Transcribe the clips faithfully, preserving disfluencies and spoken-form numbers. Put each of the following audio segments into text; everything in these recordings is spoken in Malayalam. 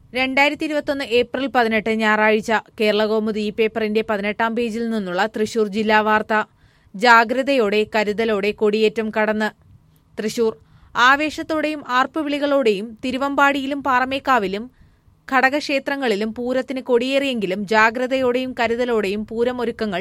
രണ്ടായിരത്തി ഇരുപത്തൊന്ന് ഏപ്രിൽ പതിനെട്ട് ഞായറാഴ്ച കേരളകൗമുദി ഈ പേപ്പറിന്റെ പതിനെട്ടാം പേജിൽ നിന്നുള്ള തൃശൂർ ജില്ലാ വാർത്ത. ജാഗ്രതയോടെ കരുതലോടെ കൊടിയേറ്റം കടന്ന്. തൃശൂർ ആവേശത്തോടെയും ആർപ്പുവിളികളോടെയും തിരുവമ്പാടിയിലും പാറമേക്കാവിലും ഘടകക്ഷേത്രങ്ങളിലും പൂരത്തിന് കൊടിയേറിയെങ്കിലും ജാഗ്രതയോടെയും കരുതലോടെയും പൂരമൊരുക്കങ്ങൾ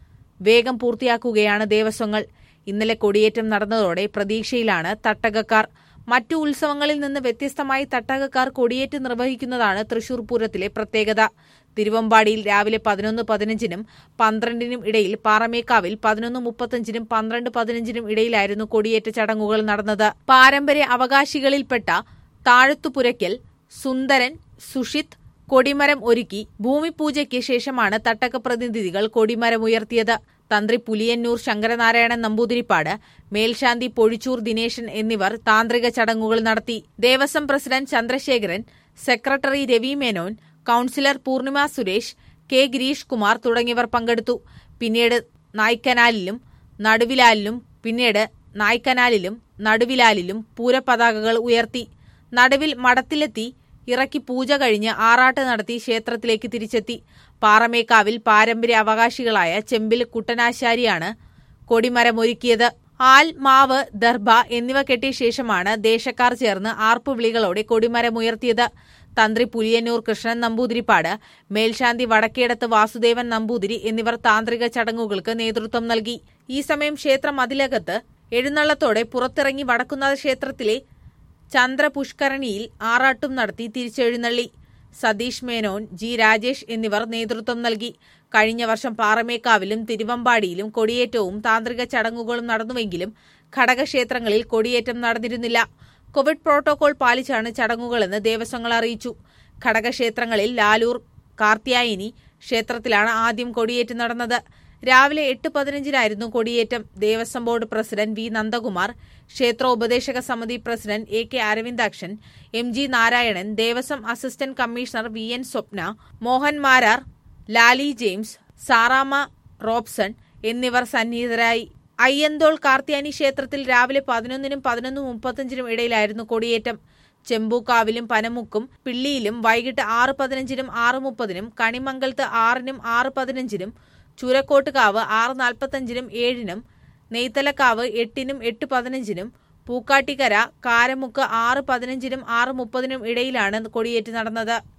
വേഗം പൂർത്തിയാക്കുകയാണ് ദേവസ്വങ്ങൾ. ഇന്നലെ കൊടിയേറ്റം നടന്നതോടെ പ്രതീക്ഷയിലാണ് തട്ടകക്കാർ. മറ്റു ഉത്സവങ്ങളിൽ നിന്ന് വ്യത്യസ്തമായി തട്ടകക്കാർ കൊടിയേറ്റ് നിർവഹിക്കുന്നതാണ് തൃശൂർ പൂരത്തിലെ പ്രത്യേകത. തിരുവമ്പാടിയിൽ രാവിലെ പതിനൊന്ന് പതിനഞ്ചിനും പന്ത്രണ്ടിനും ഇടയിൽ, പാറമേക്കാവിൽ പതിനൊന്ന് മുപ്പത്തഞ്ചിനും പന്ത്രണ്ട് പതിനഞ്ചിനും ഇടയിലായിരുന്നു കൊടിയേറ്റ ചടങ്ങുകൾ നടന്നത്. പാരമ്പര്യ അവകാശികളിൽപ്പെട്ട താഴത്തുപുരയ്ക്കൽ സുന്ദരൻ സുഷിത് കൊടിമരം ഒരുക്കി. ഭൂമിപൂജയ്ക്ക് ശേഷമാണ് തട്ടക പ്രതിനിധികൾ കൊടിമരമുയർത്തിയത്. തന്ത്രി പുലിയന്നൂർ ശങ്കരനാരായണൻ നമ്പൂതിരിപ്പാട്, മേൽശാന്തി പൊഴിച്ചൂർ ദിനേശൻ എന്നിവർ താന്ത്രിക ചടങ്ങുകൾ നടത്തി. Devaswom president Chandrasekharan, secretary Ravi Menon, councillor Poornima Suresh, K Girish Kumar തുടങ്ങിയവർ പങ്കെടുത്തു. പിന്നീട് നായ്ക്കനാലിലും നടുവിലാലിലും പിന്നീട് നായ്ക്കനാലിലും നടുവിലാലിലും പൂരപതാകകൾ ഉയർത്തി. നടുവിൽ മഠത്തിലെത്തി ഇറക്കി പൂജ കഴിഞ്ഞ് ആറാട്ട് നടത്തി ക്ഷേത്രത്തിലേക്ക് തിരിച്ചെത്തി. പാറമേക്കാവിൽ പാരമ്പര്യ അവകാശികളായ ചെമ്പിൽ കുട്ടനാശാരിയാണ് കൊടിമരമൊരുക്കിയത്. ആൽ, മാവ്, ദർഭ എന്നിവ കെട്ടിയ ശേഷമാണ് ദേശക്കാർ ചേർന്ന് ആർപ്പുവിളികളോടെ കൊടിമരമുയർത്തിയത്. തന്ത്രി പുലിയന്നൂർ കൃഷ്ണൻ നമ്പൂതിരിപ്പാട്, മേൽശാന്തി വടക്കേടത്ത് വാസുദേവൻ നമ്പൂതിരി എന്നിവർ താന്ത്രിക ചടങ്ങുകൾക്ക് നേതൃത്വം നൽകി. ഈ സമയം ക്ഷേത്ര മതിലകത്ത് എഴുന്നള്ളത്തോടെ പുറത്തിറങ്ങി വടക്കുന്നാഥ ക്ഷേത്രത്തിലെ ചന്ദ്രപുഷ്കരണിയിൽ ആറാട്ടും നടത്തി തിരിച്ചെഴുന്നള്ളി. സതീഷ് മേനോൻ, ജി രാജേഷ് എന്നിവർ നേതൃത്വം നൽകി. കഴിഞ്ഞ വർഷം പാറമേക്കാവിലും തിരുവമ്പാടിയിലും കൊടിയേറ്റവും താന്ത്രിക ചടങ്ങുകളും നടന്നുവെങ്കിലും ഘടകക്ഷേത്രങ്ങളിൽ കൊടിയേറ്റം നടന്നിരുന്നില്ല. കോവിഡ് പ്രോട്ടോകോൾ പാലിച്ചാണ് ചടങ്ങുകളെന്ന് ദേവസ്വങ്ങൾ അറിയിച്ചു. ഘടകക്ഷേത്രങ്ങളിൽ ലാലൂർ കാർത്യായനി ക്ഷേത്രത്തിലാണ് ആദ്യം കൊടിയേറ്റ് നടന്നത്. രാവിലെ എട്ട് പതിനഞ്ചിനായിരുന്നു കൊടിയേറ്റം. Devaswom board president V Nandakumar, ക്ഷേത്രോപദേശക സമിതി president A K Aravindakshan, M G Narayanan, Devaswom assistant commissioner V N Swapna, Mohan Marar, Lali James, Saramma Robson എന്നിവർ സന്നിഹിതരായി. അയ്യന്തോൾ കാർത്യാനി ക്ഷേത്രത്തിൽ രാവിലെ പതിനൊന്നിനും പതിനൊന്ന് മുപ്പത്തഞ്ചിനും ഇടയിലായിരുന്നു കൊടിയേറ്റം. ചെമ്പൂക്കാവിലും പനമുക്കും പിള്ളിയിലും വൈകിട്ട് ആറ് പതിനഞ്ചിനും ആറ് മുപ്പതിനും, കണിമംഗലത്ത് ആറിനും ആറ് പതിനഞ്ചിനും, ചുരക്കോട്ടുകാവ് ആറ് നാൽപ്പത്തഞ്ചിനും ഏഴിനും, നെയ്ത്തലക്കാവ് എട്ടിനും എട്ട് പതിനഞ്ചിനും, പൂക്കാട്ടിക്കര കാരമുക്ക് ആറ് പതിനഞ്ചിനും ആറ് മുപ്പതിനും ഇടയിലാണ് കൊടിയേറ്റ് നടന്നത്.